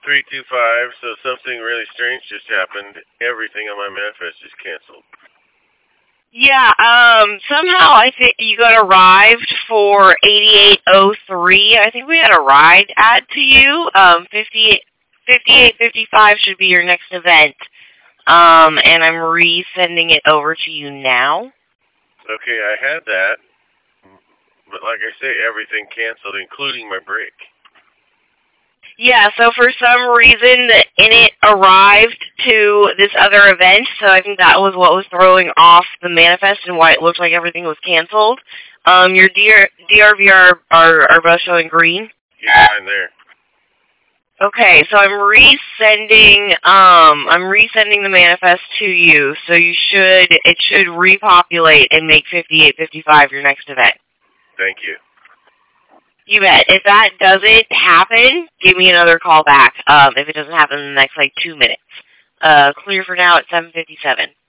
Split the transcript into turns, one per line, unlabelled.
325, so something really strange just happened. Everything on my manifest is canceled.
Yeah, somehow I think you got arrived for 8803. I think we had a ride add to you. 5855 should be your next event. And I'm resending it over to you now.
Okay, I had that. But like I say, everything canceled, including my break.
Yeah, so for some reason, it arrived to this other event, so I think that was what was throwing off the manifest and why it looked like everything was canceled. Your DRV are both showing green?
Yeah, I'm there.
Okay, so I'm resending the manifest to you, so it should repopulate and make 5855 your next event.
Thank you.
You bet. If that doesn't happen, give me another call back. If it doesn't happen in the next 2 minutes. Clear for now at 7:57.